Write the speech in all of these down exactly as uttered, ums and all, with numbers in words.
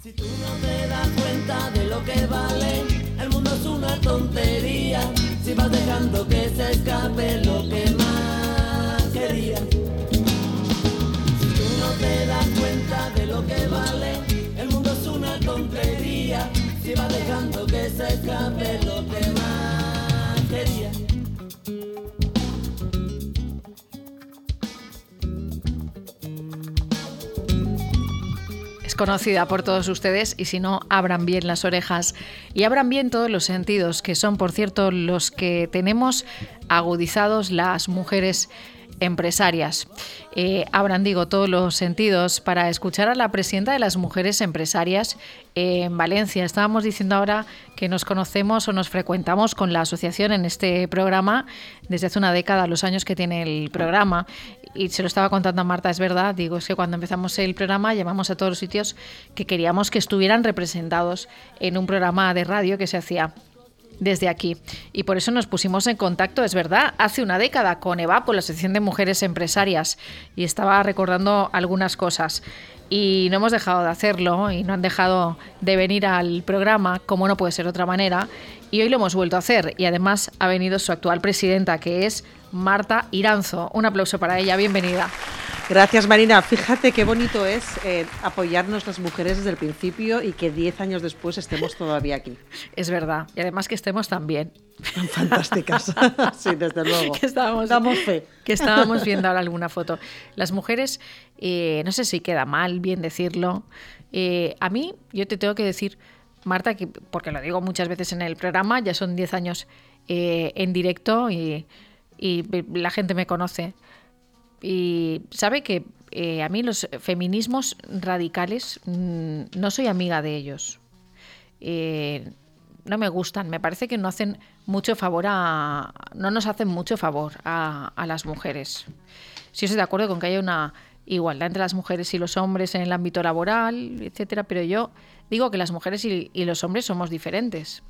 Si tú no te das cuenta de lo que vale, el mundo es una tontería. Si vas dejando que se escape lo que más querías. Si tú no te das cuenta de lo que vale, el mundo es una tontería. Si vas dejando que se escape lo que más querías. Conocida por todos ustedes, y si no, abran bien las orejas y abran bien todos los sentidos, que son, por cierto, los que tenemos agudizados las mujeres empresarias. Eh, abran, digo, todos los sentidos para escuchar a la presidenta de las mujeres empresarias eh, en Valencia. Estábamos diciendo ahora que nos conocemos o nos frecuentamos con la asociación en este programa desde hace una década, los años que tiene el programa. Y se lo estaba contando a Marta, es verdad, digo, es que cuando empezamos el programa llamamos a todos los sitios que queríamos que estuvieran representados en un programa de radio que se hacía desde aquí. Y por eso nos pusimos en contacto, es verdad, hace una década con EVAP, la Asociación de Mujeres Empresarias, y estaba recordando algunas cosas. Y no hemos dejado de hacerlo y no han dejado de venir al programa, como no puede ser de otra manera. Y hoy lo hemos vuelto a hacer. Y además ha venido su actual presidenta, que es Marta Iranzo. Un aplauso para ella. Bienvenida. Gracias, Marina. Fíjate qué bonito es eh, apoyarnos las mujeres desde el principio y que diez años después estemos todavía aquí. Es verdad. Y además que estemos tan bien. Fantásticas. Sí, desde luego. Que estábamos, Damos fe. Que estábamos viendo ahora alguna foto. Las mujeres, eh, no sé si queda mal bien decirlo. Eh, a mí, yo te tengo que decir, Marta, que, porque lo digo muchas veces en el programa, ya son diez años eh, en directo y, y la gente me conoce. Y sabe que eh, a mí los feminismos radicales mmm, no soy amiga de ellos. Eh, no me gustan. Me parece que no hacen mucho favor a, no nos hacen mucho favor a, a las mujeres. Sí estoy de acuerdo con que haya una igualdad entre las mujeres y los hombres en el ámbito laboral, etcétera, pero yo digo que las mujeres y, y los hombres somos diferentes.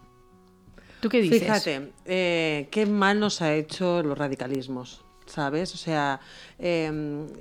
¿Tú qué dices? Fíjate, eh, qué mal nos ha hecho los radicalismos, ¿sabes? O sea, eh,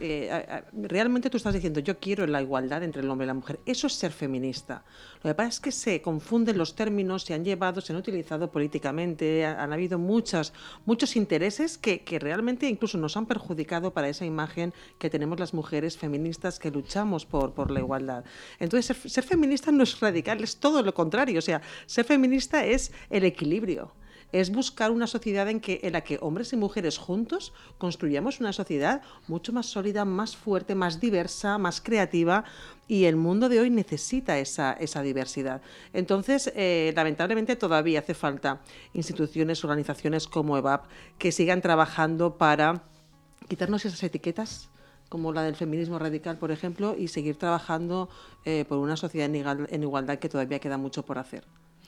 eh, realmente tú estás diciendo, yo quiero la igualdad entre el hombre y la mujer. Eso es ser feminista. Lo que pasa es que se confunden los términos, se han llevado, se han utilizado políticamente, han habido muchas, muchos intereses que, que realmente incluso nos han perjudicado para esa imagen que tenemos las mujeres feministas que luchamos por, por la igualdad. Entonces, ser, ser feminista no es radical, es todo lo contrario. O sea, ser feminista es el equilibrio. Es buscar una sociedad en, que, en la que hombres y mujeres juntos construyamos una sociedad mucho más sólida, más fuerte, más diversa, más creativa, y el mundo de hoy necesita esa, esa diversidad. Entonces, eh, lamentablemente todavía hace falta instituciones, organizaciones como EVAP que sigan trabajando para quitarnos esas etiquetas, como la del feminismo radical, por ejemplo, y seguir trabajando eh, por una sociedad en igualdad, en igualdad que todavía queda mucho por hacer.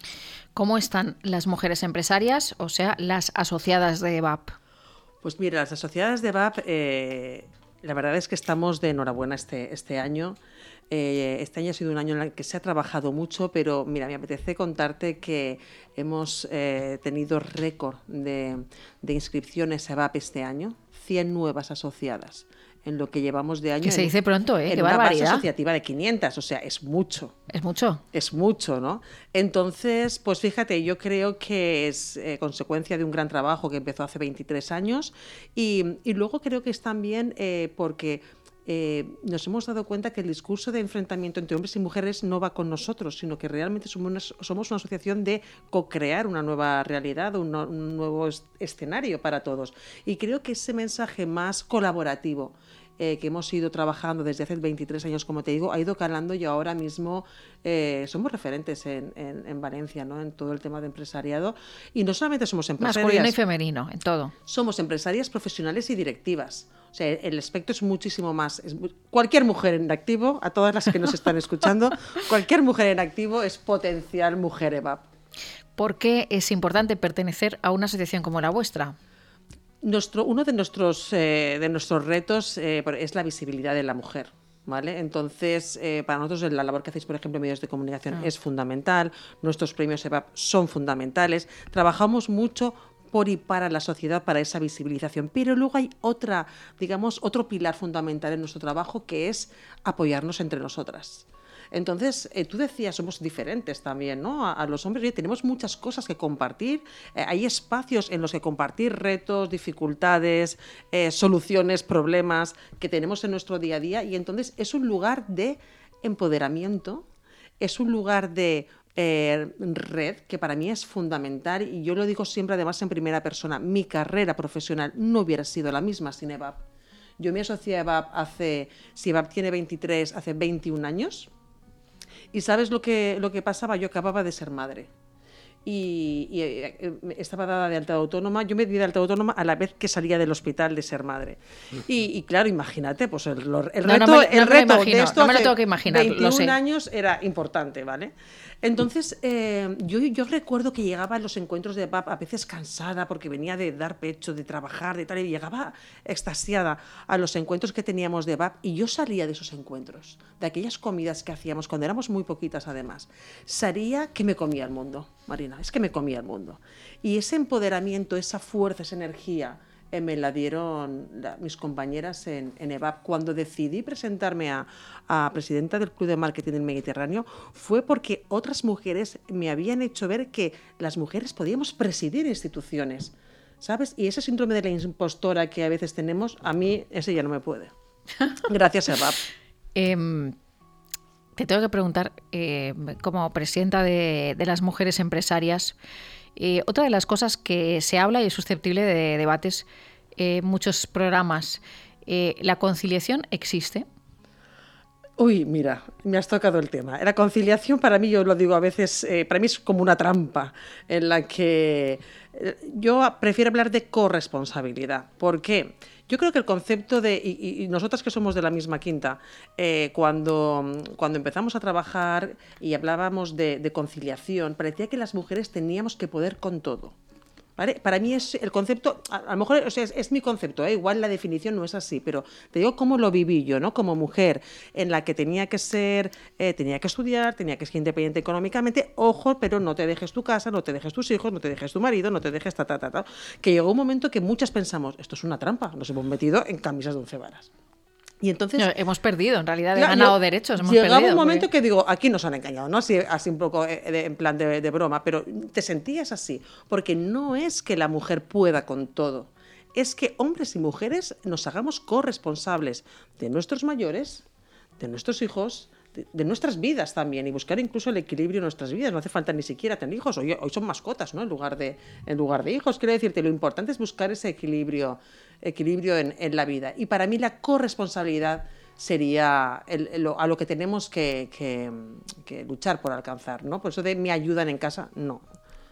¿Cómo están las mujeres empresarias, o sea, las asociadas de EVAP? Pues mira, las asociadas de EVAP, eh, la verdad es que estamos de enhorabuena este, este año. Eh, este año ha sido un año en el que se ha trabajado mucho, pero mira, me apetece contarte que hemos eh, tenido récord de, de inscripciones a EVAP este año, cien nuevas asociadas en lo que llevamos de año. Que se en, dice pronto, ¿eh? En Qué una barbaridad. base asociativa de quinientas, o sea, es mucho. Es mucho. Es mucho, ¿no? Entonces, pues fíjate, yo creo que es eh, consecuencia de un gran trabajo que empezó hace veintitrés años y, y luego creo que es también eh, porque eh, nos hemos dado cuenta que el discurso de enfrentamiento entre hombres y mujeres no va con nosotros, sino que realmente somos una, somos una asociación de co-crear una nueva realidad, un, no, un nuevo es, escenario para todos. Y creo que ese mensaje más colaborativo Eh, que hemos ido trabajando desde hace veintitrés años, como te digo, ha ido calando y ahora mismo eh, somos referentes en, en, en Valencia, ¿no? En todo el tema de empresariado. Y no solamente somos empresarias. Masculino y femenino, en todo. Somos empresarias profesionales y directivas. O sea, el espectro es muchísimo más. Es, cualquier mujer en activo, a todas las que nos están escuchando, cualquier mujer en activo es potencial mujer EVAP. ¿Por qué es importante pertenecer a una asociación como la vuestra? Nuestro, uno de nuestros, eh, de nuestros retos eh, es la visibilidad de la mujer, ¿vale? Entonces, eh, para nosotros la labor que hacéis, por ejemplo, en medios de comunicación ah. es fundamental, nuestros premios EVAP son fundamentales, trabajamos mucho por y para la sociedad, para esa visibilización, pero luego hay otra, digamos, otro pilar fundamental en nuestro trabajo que es apoyarnos entre nosotras. Entonces, eh, tú decías, somos diferentes también, ¿no? A, a los hombres, oye, tenemos muchas cosas que compartir, eh, hay espacios en los que compartir retos, dificultades, eh, soluciones, problemas que tenemos en nuestro día a día, y entonces es un lugar de empoderamiento, es un lugar de eh, red que para mí es fundamental, y yo lo digo siempre además en primera persona, mi carrera profesional no hubiera sido la misma sin E V A P. Yo me asocié a E V A P hace, si E V A P tiene veintitrés, hace veintiún años, y ¿sabes lo que, lo que pasaba? Yo acababa de ser madre. Y, y eh, estaba dada de alta autónoma, yo me di de alta autónoma a la vez que salía del hospital de ser madre. Y, y claro, imagínate, pues el, el reto, no, no me, el no reto imagino, de esto no me lo hace tengo que imaginar, veintiún lo sé. años era importante, ¿vale? Entonces, eh, yo, yo recuerdo que llegaba a los encuentros de E V A P a veces cansada porque venía de dar pecho, de trabajar, de tal, y llegaba extasiada a los encuentros que teníamos de E V A P, y yo salía de esos encuentros, de aquellas comidas que hacíamos cuando éramos muy poquitas además, salía que me comía el mundo, Marina, es que me comía el mundo. Y ese empoderamiento, esa fuerza, esa energía, Eh, me la dieron la, mis compañeras en, en E V A P. Cuando decidí presentarme a, a presidenta del Club de Marketing del Mediterráneo, fue porque otras mujeres me habían hecho ver que las mujeres podíamos presidir instituciones, ¿sabes? Y ese síndrome de la impostora que a veces tenemos, a mí ese ya no me puede. Gracias, E V A P. eh, te tengo que preguntar, eh, como presidenta de, de las mujeres empresarias, Eh, otra de las cosas que se habla y es susceptible de debates en eh, muchos programas, eh, ¿la conciliación existe? Uy, mira, me has tocado el tema. La conciliación para mí, yo lo digo a veces, eh, para mí es como una trampa en la que eh, yo prefiero hablar de corresponsabilidad. ¿Por qué? Yo creo que el concepto de, y, y nosotras que somos de la misma quinta, eh, cuando, cuando empezamos a trabajar y hablábamos de, de conciliación, parecía que las mujeres teníamos que poder con todo. ¿Vale? Para mí es el concepto, a, a lo mejor o sea, es, es mi concepto, ¿eh? Igual la definición no es así, pero te digo cómo lo viví yo, ¿no? Como mujer, en la que tenía que ser, eh, tenía que estudiar, tenía que ser independiente económicamente, ojo, pero no te dejes tu casa, no te dejes tus hijos, no te dejes tu marido, no te dejes ta, ta, ta, ta. Que llegó un momento que muchas pensamos, esto es una trampa, nos hemos metido en camisas de once varas. Y entonces, no, hemos perdido, en realidad, claro, he ganado yo, derechos. Hemos llegaba perdido, un momento porque... que digo, aquí nos han engañado, ¿no? Así, así un poco de, en plan de, de broma, pero te sentías así, porque no es que la mujer pueda con todo, es que hombres y mujeres nos hagamos corresponsables de nuestros mayores, de nuestros hijos, de, de nuestras vidas también, y buscar incluso el equilibrio en nuestras vidas. No hace falta ni siquiera tener hijos, hoy, hoy son mascotas, ¿no? En lugar de, en lugar de hijos. Quiero decirte, lo importante es buscar ese equilibrio, equilibrio en, en la vida. Y para mí la corresponsabilidad sería el, el, a lo que tenemos que, que, que luchar por alcanzar, ¿no? Por eso de me ayudan en casa, no.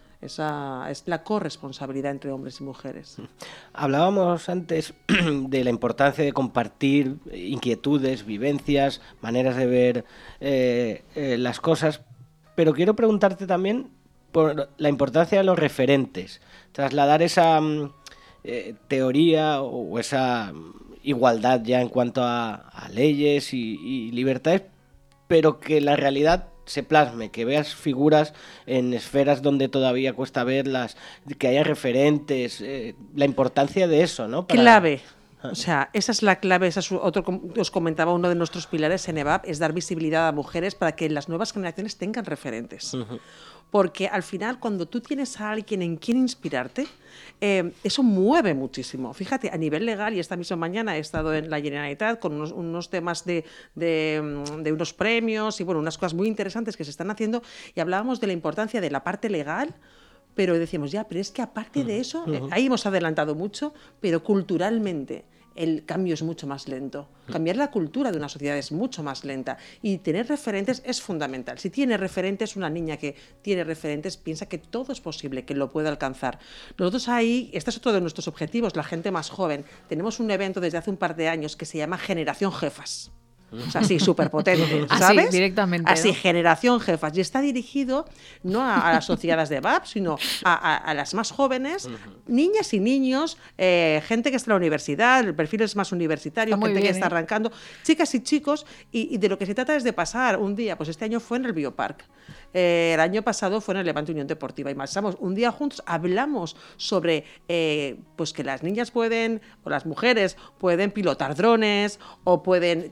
Esa es la corresponsabilidad entre hombres y mujeres. Hablábamos antes de la importancia de compartir inquietudes, vivencias, maneras de ver eh, eh, las cosas, pero quiero preguntarte también por la importancia de los referentes, trasladar esa eh, teoría o esa igualdad ya en cuanto a, a leyes y, y libertades, pero que la realidad se plasme, que veas figuras en esferas donde todavía cuesta verlas, que haya referentes, eh, la importancia de eso, ¿no? Para... Clave. O sea, esa es la clave, esa es otro, os comentaba, uno de nuestros pilares en E V A P, es dar visibilidad a mujeres para que las nuevas generaciones tengan referentes. Uh-huh. Porque al final, cuando tú tienes a alguien en quien inspirarte, eh, eso mueve muchísimo. Fíjate, a nivel legal, y esta misma mañana he estado en la Generalitat con unos, unos temas de, de, de unos premios y bueno, unas cosas muy interesantes que se están haciendo, y hablábamos de la importancia de la parte legal, pero decíamos, ya, pero es que aparte de eso, uh-huh. eh, ahí hemos adelantado mucho, pero culturalmente el cambio es mucho más lento. Cambiar la cultura de una sociedad es mucho más lenta, y tener referentes es fundamental. Si tiene referentes, una niña que tiene referentes piensa que todo es posible, que lo puede alcanzar. Nosotros ahí, este es otro de nuestros objetivos, la gente más joven. Tenemos un evento desde hace un par de años que se llama Generación Jefas. O sea, así, súper potente, ¿sabes? Así, directamente. Así, ¿no? Generación Jefas. Y está dirigido no a, a las asociadas de E V A P, sino a, a, a las más jóvenes, uh-huh. niñas y niños, eh, gente que está en la universidad, el perfil es más universitario, gente bien, que está ¿eh? arrancando, chicas y chicos, y, y de lo que se trata es de pasar un día, pues este año fue en el Biopark, eh, el año pasado fue en el Levante Unión Deportiva, y pasamos un día juntos, hablamos sobre eh, pues que las niñas pueden, o las mujeres, pueden pilotar drones, o pueden tener una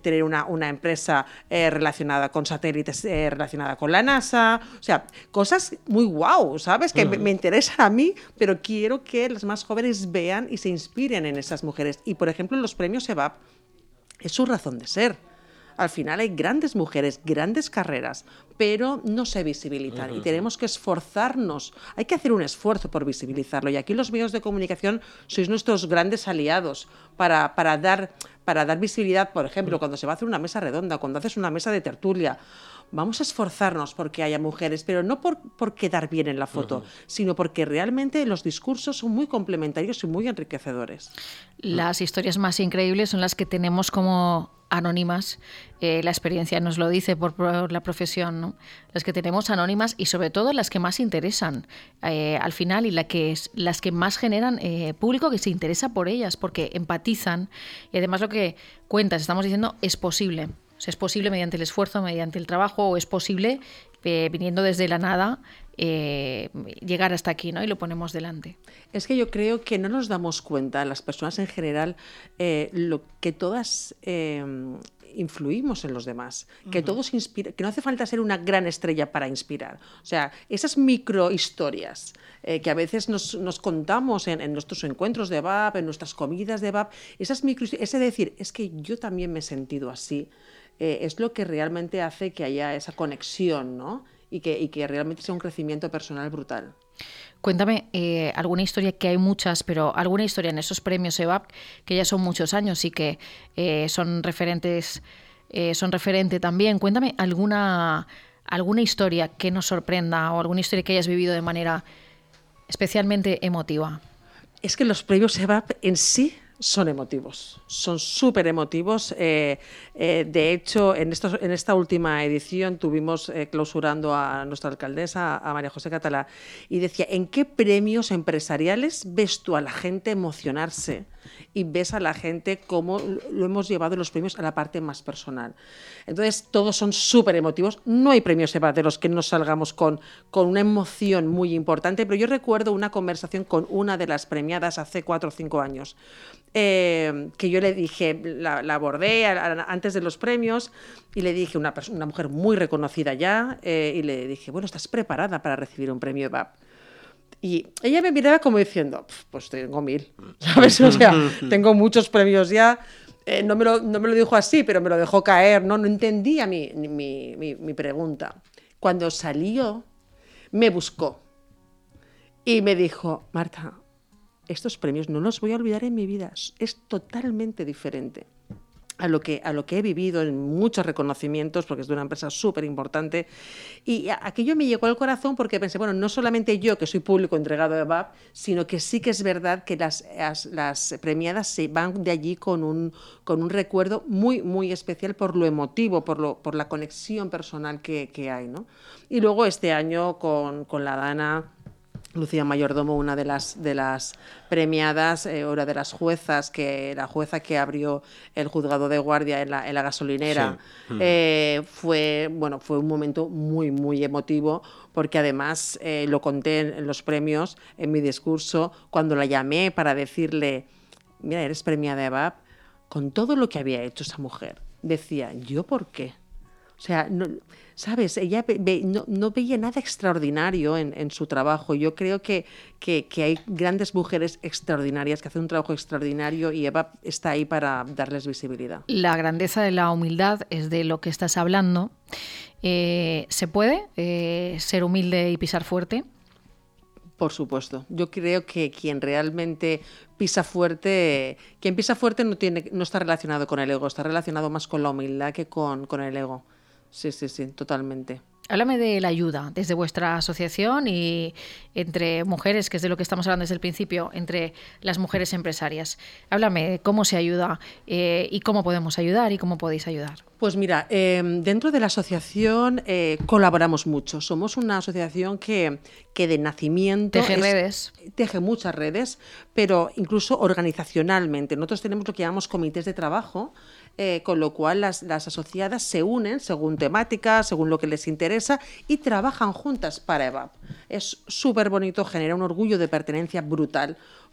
una empresa eh, relacionada con satélites, eh, relacionada con la NASA, o sea, cosas muy guau, ¿sabes? Que uh-huh. me, me interesan a mí, pero quiero que las más jóvenes vean y se inspiren en esas mujeres. Y, por ejemplo, los premios E V A P es su razón de ser. Al final hay grandes mujeres, grandes carreras, pero no se visibilizan uh-huh. y tenemos que esforzarnos. Hay que hacer un esfuerzo por visibilizarlo y aquí los medios de comunicación sois nuestros grandes aliados para, para, dar, para dar visibilidad. Por ejemplo, uh-huh. cuando se va a hacer una mesa redonda, cuando haces una mesa de tertulia, vamos a esforzarnos porque haya mujeres, pero no por, por quedar bien en la foto, uh-huh. sino porque realmente los discursos son muy complementarios y muy enriquecedores. Las historias más increíbles son las que tenemos como anónimas, eh, la experiencia nos lo dice por, por la profesión, ¿no? Las que tenemos anónimas y sobre todo las que más interesan eh, al final y la que es, las que más generan eh, público que se interesa por ellas, porque empatizan y además lo que cuentas, estamos diciendo, es posible. O sea, es posible mediante el esfuerzo, mediante el trabajo, o es posible eh, viniendo desde la nada eh, llegar hasta aquí, ¿no? Y lo ponemos delante. Es que yo creo que no nos damos cuenta, las personas en general, eh, lo que todas eh, influimos en los demás, que uh-huh. todos inspira, que no hace falta ser una gran estrella para inspirar. O sea, esas microhistorias eh, que a veces nos, nos contamos en, en nuestros encuentros de E V A P, en nuestras comidas de E V A P, esas micro, ese decir, es que yo también me he sentido así, eh, es lo que realmente hace que haya esa conexión, ¿no? Y que, y que realmente sea un crecimiento personal brutal. Cuéntame eh, alguna historia, que hay muchas, pero alguna historia en esos premios E V A P que ya son muchos años y que eh, son referentes, eh, son referente también. Cuéntame alguna, alguna historia que nos sorprenda o alguna historia que hayas vivido de manera especialmente emotiva. Es que los premios E V A P en sí son emotivos, son súper emotivos. Eh, eh, de hecho, en, estos, en esta última edición tuvimos eh, clausurando a nuestra alcaldesa, a María José Catalá, y decía, ¿en qué premios empresariales ves tú a la gente emocionarse y ves a la gente cómo lo hemos llevado en los premios a la parte más personal? Entonces, todos son súper emotivos. No hay premios E V A P de los que no salgamos con, con una emoción muy importante, pero yo recuerdo una conversación con una de las premiadas hace cuatro o cinco años, Eh, que yo le dije, la, la abordé a, a, antes de los premios y le dije, una, una mujer muy reconocida ya, eh, y le dije, bueno, ¿estás preparada para recibir un premio E V A P? Y ella me miraba como diciendo, pues tengo mil, ¿sabes? O sea, tengo muchos premios ya. Eh, no, me lo, no me lo dijo así, pero me lo dejó caer, ¿no? No entendía mi, mi, mi, mi pregunta. Cuando salió, me buscó y me dijo, Marta, estos premios no los voy a olvidar en mi vida, es totalmente diferente a lo que, a lo que he vivido en muchos reconocimientos, porque es de una empresa súper importante, y aquello me llegó al corazón porque pensé, bueno, no solamente yo, que soy público entregado de E V A P, sino que sí que es verdad que las, las, las premiadas se van de allí con un, con un recuerdo muy, muy especial por lo emotivo, por, lo, por la conexión personal que, que hay, ¿no? Y luego este año con, con la Dana, Lucía Mayordomo, una de las, de las premiadas, eh, una de las juezas, que la jueza que abrió el juzgado de guardia en la, en la gasolinera, sí. eh, fue, bueno, fue un momento muy, muy emotivo, porque además eh, lo conté en, en los premios, en mi discurso, cuando la llamé para decirle, mira, eres premiada E V A P, con todo lo que había hecho esa mujer, decía, ¿yo por qué? O sea, no, ¿sabes? Ella ve, no, no veía nada extraordinario en, en su trabajo. Yo creo que, que, que hay grandes mujeres extraordinarias que hacen un trabajo extraordinario y E V A P está ahí para darles visibilidad. La grandeza de la humildad es de lo que estás hablando. Eh, ¿Se puede eh, ser humilde y pisar fuerte? Por supuesto. Yo creo que quien realmente pisa fuerte, quien pisa fuerte no, tiene, no está relacionado con el ego, está relacionado más con la humildad que con, con el ego. Sí, sí, sí, totalmente. Háblame de la ayuda desde vuestra asociación y entre mujeres, que es de lo que estamos hablando desde el principio, entre las mujeres empresarias. Háblame de cómo se ayuda eh, y cómo podemos ayudar y cómo podéis ayudar. Pues mira, eh, dentro de la asociación eh, colaboramos mucho. Somos una asociación que, que de nacimiento... Teje es, redes. Teje muchas redes, pero incluso organizacionalmente. Nosotros tenemos lo que llamamos comités de trabajo, Eh, con lo cual las, las asociadas se unen según temática, según lo que les interesa y trabajan juntas para E V A P. Es súper bonito, genera un orgullo de pertenencia brutal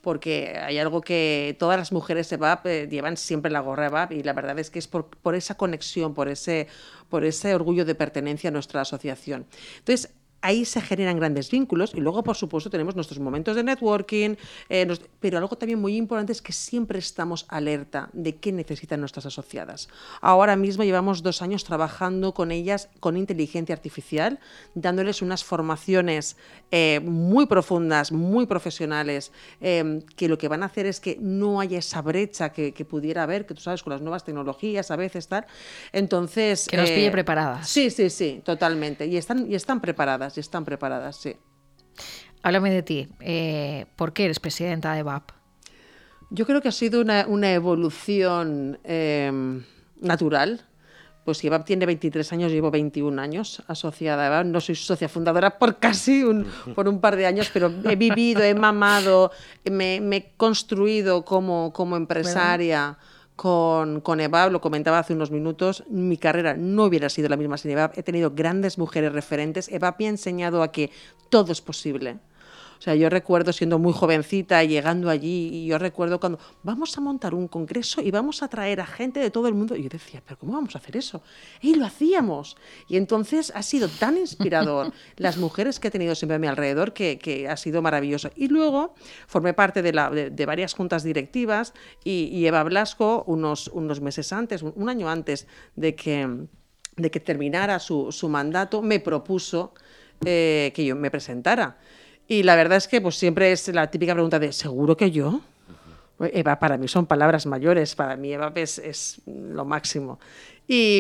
porque hay algo que todas las mujeres E B A P eh, llevan siempre la gorra E B A P, y la verdad es que es por, por esa conexión, por ese, por ese orgullo de pertenencia a nuestra asociación. Entonces, ahí se generan grandes vínculos y luego, por supuesto, tenemos nuestros momentos de networking, eh, nos, pero algo también muy importante es que siempre estamos alerta de qué necesitan nuestras asociadas. Ahora mismo llevamos dos años trabajando con ellas con inteligencia artificial, dándoles unas formaciones eh, muy profundas, muy profesionales, eh, que lo que van a hacer es que no haya esa brecha que, que pudiera haber, que tú sabes, con las nuevas tecnologías a veces tal. Entonces, que nos eh, pille preparadas. Sí, sí, sí, totalmente. Y están, y están preparadas. están preparadas, sí. Háblame de ti. Eh, ¿Por qué eres presidenta de E B A P? Yo creo que ha sido una, una evolución eh, natural. Pues E B A P tiene veintitrés años, llevo veintiún años asociada a E B A P. No soy socia fundadora por casi un, por un par de años, pero he vivido, he mamado, me, me he construido como, como empresaria. ¿Verdad? Con, con E B A P, lo comentaba hace unos minutos, mi carrera no hubiera sido la misma sin E B A P. He tenido grandes mujeres referentes. E B A P me ha enseñado a que todo es posible. O sea, yo recuerdo siendo muy jovencita, llegando allí, y yo recuerdo cuando vamos a montar un congreso y vamos a traer a gente de todo el mundo. Y yo decía, ¿pero cómo vamos a hacer eso? Y lo hacíamos. Y entonces ha sido tan inspirador las mujeres que he tenido siempre a mi alrededor que, que ha sido maravilloso. Y luego formé parte de, la, de, de varias juntas directivas y, y Eva Blasco, unos, unos meses antes, un, un año antes de que, de que terminara su, su mandato, me propuso eh, que yo me presentara. Y la verdad es que pues siempre es la típica pregunta de ¿seguro que yo? Uh-huh. E B A P para mí son palabras mayores, para mí E B A P es, es lo máximo. Y,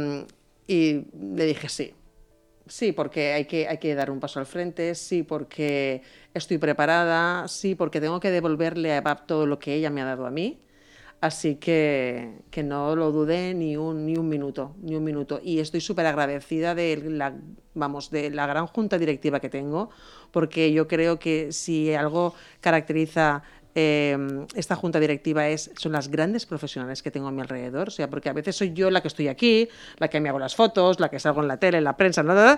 y le dije sí, sí, porque hay que, hay que dar un paso al frente, sí, porque estoy preparada, sí, porque tengo que devolverle a E B A P todo lo que ella me ha dado a mí. Así que, que no lo dudé ni un, ni un minuto, ni un minuto. Y estoy súper agradecida de la, vamos, de la gran junta directiva que tengo, porque yo creo que si algo caracteriza eh, esta junta directiva es, son las grandes profesionales que tengo a mi alrededor. O sea, porque a veces soy yo la que estoy aquí, la que me hago las fotos, la que salgo en la tele, en la prensa, nada.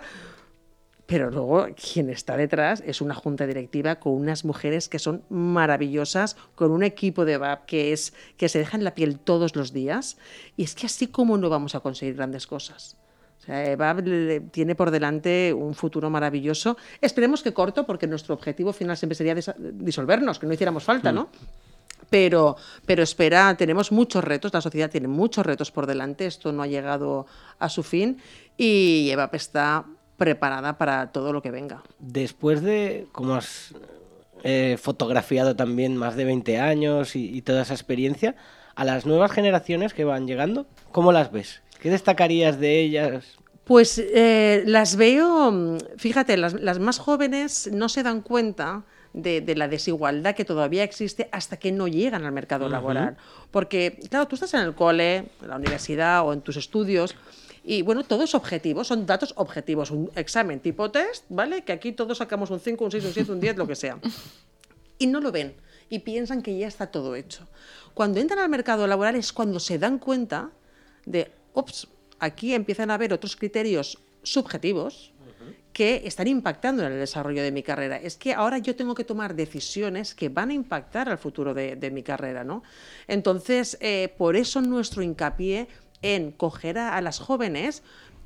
Pero luego quien está detrás es una junta directiva con unas mujeres que son maravillosas, con un equipo de E B A P que, es, que se dejan la piel todos los días. Y es que así como no vamos a conseguir grandes cosas. O sea, E B A P tiene por delante un futuro maravilloso. Esperemos que corto, porque nuestro objetivo final siempre sería disolvernos, que no hiciéramos falta, ¿no? Pero, pero espera, tenemos muchos retos, la sociedad tiene muchos retos por delante, esto no ha llegado a su fin y E B A P está preparada para todo lo que venga. Después de, como has eh, fotografiado también más de veinte años y, y toda esa experiencia, a las nuevas generaciones que van llegando, ¿cómo las ves? ¿Qué destacarías de ellas? Pues eh, las veo, fíjate, las, las más jóvenes no se dan cuenta de, de la desigualdad que todavía existe hasta que no llegan al mercado uh-huh. laboral. Porque, claro, tú estás en el cole, en la universidad o en tus estudios. Y bueno, todo es objetivo, son datos objetivos, un examen tipo test, ¿vale? Que aquí todos sacamos un cinco, un seis, un siete, un diez, lo que sea. Y no lo ven y piensan que ya está todo hecho. Cuando entran al mercado laboral es cuando se dan cuenta de, ups, aquí empiezan a haber otros criterios subjetivos que están impactando en el desarrollo de mi carrera. Es que ahora yo tengo que tomar decisiones que van a impactar al futuro de, de mi carrera, ¿no? Entonces, eh, por eso nuestro hincapié en coger a, a las jóvenes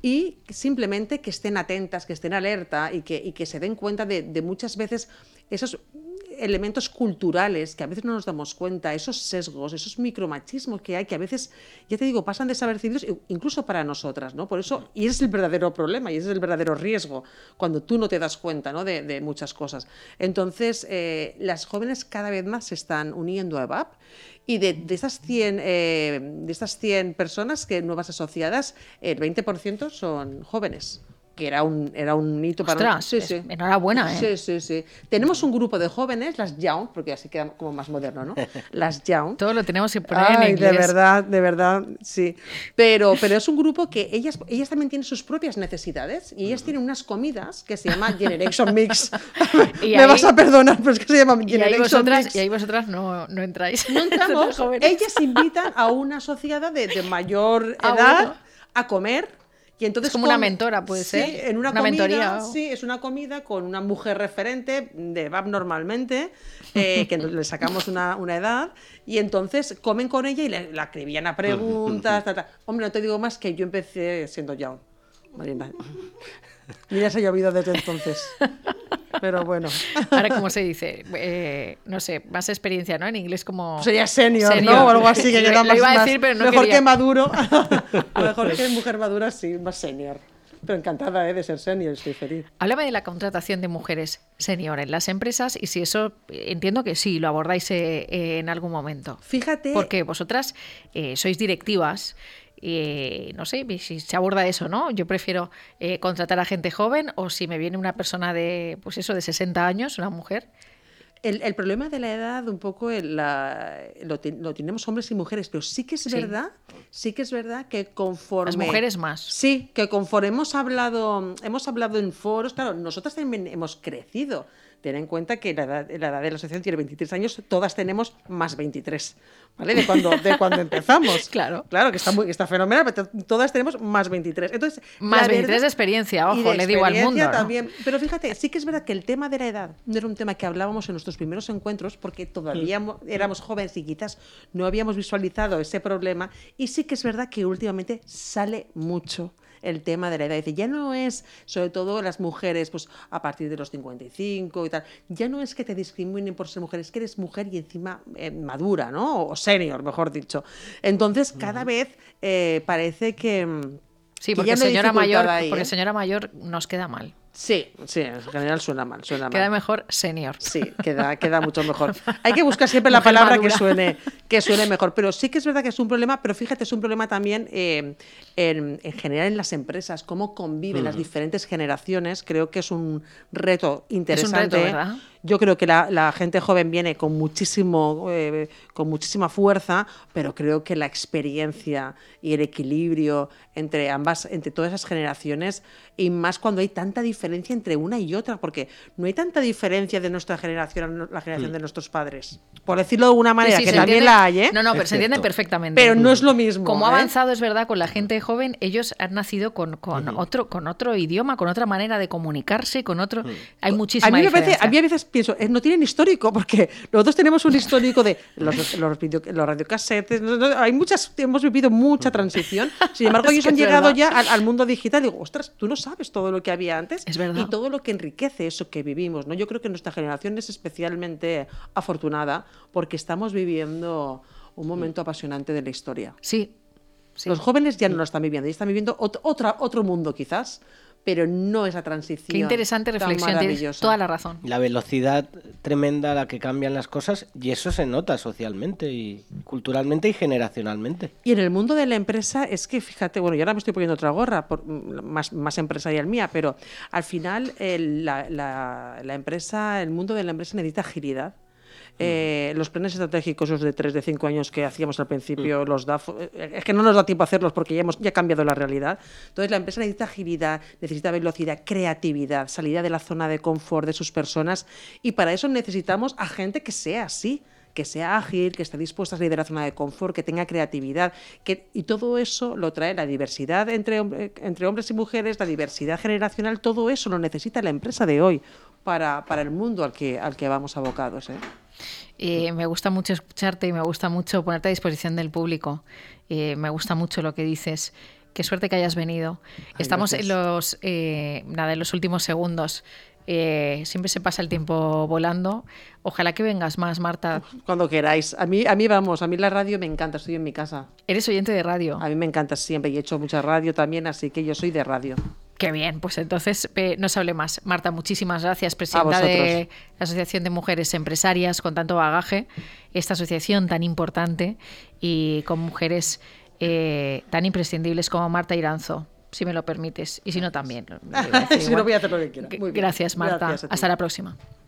y simplemente que estén atentas, que estén alerta y que, y que se den cuenta de, de muchas veces esos elementos culturales que a veces no nos damos cuenta, esos sesgos, esos micromachismos que hay, que a veces, ya te digo, pasan desapercibidos incluso para nosotras, ¿no? Por eso, y ese es el verdadero problema y ese es el verdadero riesgo, cuando tú no te das cuenta, ¿no? de, de muchas cosas. Entonces, eh, las jóvenes cada vez más se están uniendo a E B A P y de, de, estas cien, eh, de estas cien personas que nuevas asociadas, el veinte por ciento son jóvenes. Que era un, era un hito para nosotros. Sí, sí. Enhorabuena, ¿eh? Sí, sí, sí. Tenemos un grupo de jóvenes, las Young, porque así queda como más moderno, ¿no? Las Young. Todo lo tenemos que poner Ay, en inglés. De verdad, de verdad, sí. Pero, pero es un grupo que ellas, ellas también tienen sus propias necesidades y ellas tienen unas comidas que se llama Generation Mix. Me ahí, vas a perdonar, pero es que se llama Generation y ahí vosotras, Mix. Y ahí vosotras no, no entráis. No entramos. Ellas invitan a una asociada de, de mayor edad ah, bueno. a comer. Y entonces es como come, una mentora, puede sí, ser. En una, una comida, mentoría. Sí, es una comida con una mujer referente de V A P normalmente, eh, que le sacamos una, una edad, y entonces comen con ella y le, la acribillan a preguntas. Ta, ta. Hombre, no te digo más que yo empecé siendo ya Marina. Mira, se ha llovido desde entonces. Pero bueno. Ahora, ¿cómo se dice? Eh, no sé, más experiencia, ¿no? En inglés como... Sería senior, senior. ¿no? O algo así, que queda Lo más, iba a más- decir, pero no mejor quería. que maduro. Mejor que mujer madura, sí, más senior. Pero encantada, ¿eh? De ser senior, estoy feliz. Háblame de la contratación de mujeres senior en las empresas y si eso, eh, entiendo que sí, lo abordáis eh, eh, en algún momento. Fíjate... Porque vosotras eh, sois directivas. Eh, no sé si se aborda eso, ¿no? Yo prefiero eh, contratar a gente joven o si me viene una persona de, pues eso, de sesenta años, una mujer. El, el problema de la edad, un poco el- la- lo, te- lo tenemos hombres y mujeres, pero sí que es Sí. verdad, sí que es verdad que conforme... Las mujeres más. Sí, que conforme hemos hablado, hemos hablado en foros, claro, nosotras también hemos crecido. Ten en cuenta que la edad, la edad de la asociación tiene veintitrés años, todas tenemos más veintitrés, ¿vale? De cuando, de cuando empezamos. Claro. Claro, que está, muy, que está fenomenal, pero todas tenemos más veintitrés. Entonces, Más la veintitrés verdad- de experiencia, y ojo, de le digo al mundo, experiencia ¿no? también. Pero fíjate, sí que es verdad que el tema de la edad no era un tema que hablábamos en nuestros primeros encuentros porque todavía mo- éramos jóvenes y quizás no habíamos visualizado ese problema. Y sí que es verdad que últimamente sale mucho el tema de la edad. Dice, ya no es, sobre todo las mujeres, pues a partir de los cincuenta y cinco y tal, ya no es que te discriminen por ser mujer, es que eres mujer y encima eh, madura, ¿no? O senior, mejor dicho. Entonces, cada vez eh, parece que... mm, Sí, que porque ya no hay señora mayor, dificultad ahí, porque ¿eh? señora mayor nos queda mal. Sí, sí, en general suena mal, suena mal. Queda mejor senior. Sí, queda, queda mucho mejor. Hay que buscar siempre la Mujer palabra que madura. suene, que suene mejor. Pero sí que es verdad que es un problema, pero fíjate, es un problema también eh, en, en general en las empresas, cómo conviven las diferentes generaciones. Creo que es un reto interesante. reto, ¿verdad? Yo creo que la, la gente joven viene con muchísimo, eh, con muchísima fuerza, pero creo que la experiencia y el equilibrio entre ambas, entre todas esas generaciones, y más cuando hay tanta diferencia entre una y otra, porque no hay tanta diferencia de nuestra generación a la generación de nuestros padres, por decirlo de alguna manera, Sí, sí, que se también entiende- la hay, ¿eh? No, no, pero Es se entiende cierto. perfectamente. Pero no es lo mismo. Como ha ¿eh? avanzado, es verdad, con la gente joven, ellos han nacido con, con, otro, con otro idioma, con otra manera de comunicarse, con otro... Hay muchísima A mí, me parece, diferencia. a mí a veces pienso, eh, no tienen histórico, porque nosotros tenemos un histórico de los, los, video- los radiocassettes, no, no, hay muchas, hemos vivido mucha transición, sin embargo Es ellos que han es llegado verdad. ya al, al mundo digital y digo, ostras, tú no sabes todo lo que había antes Es verdad. y todo lo que enriquece eso que vivimos, ¿no? Yo creo que nuestra generación es especialmente afortunada porque estamos viviendo un momento apasionante de la historia. Sí, sí. Los jóvenes ya no lo están viviendo, ya están viviendo ot- otra, otro mundo quizás, pero no esa transición. Qué interesante tan reflexión, tienes maravillosa. toda la razón. La velocidad tremenda a la que cambian las cosas, y eso se nota socialmente y culturalmente y generacionalmente. Y en el mundo de la empresa es que, fíjate, bueno, yo ahora me estoy poniendo otra gorra, por, más, más empresarial mía, pero al final el- la, la- la empresa, el mundo de la empresa necesita agilidad. Eh, los planes estratégicos, esos de tres, de cinco años que hacíamos al principio, los D A F, eh, es que no nos da tiempo a hacerlos porque ya hemos ya ha cambiado la realidad. Entonces la empresa necesita agilidad, necesita velocidad, creatividad, salida de la zona de confort de sus personas, y para eso necesitamos a gente que sea así, que sea ágil, que esté dispuesta a salir de la zona de confort, que tenga creatividad, que, y todo eso lo trae la diversidad entre, hom- entre hombres y mujeres, la diversidad generacional, todo eso lo necesita la empresa de hoy para, para el mundo al que, al que vamos abocados, ¿eh? Eh, me gusta mucho escucharte y me gusta mucho ponerte a disposición del público. Eh, me gusta mucho lo que dices. Qué suerte que hayas venido. Ay, Estamos gracias. en los, eh, nada, en los últimos segundos. Eh, siempre se pasa el tiempo volando. Ojalá que vengas más, Marta. Cuando queráis. A mí, a mí, vamos, a mí la radio me encanta, estoy en mi casa. Eres oyente de radio. A mí me encanta siempre y he hecho mucha radio también, así que yo soy de radio. Qué bien, pues entonces eh, no se hable más. Marta, muchísimas gracias, presidenta vosotros. de la Asociación de Mujeres Empresarias con tanto bagaje, esta asociación tan importante y con mujeres eh, tan imprescindibles como Marta Iranzo, si me lo permites, y si no también. lo iba a decir Si igual. no, voy a hacer lo que quiera. Muy bien. Gracias, Marta. Gracias a ti. Hasta la próxima.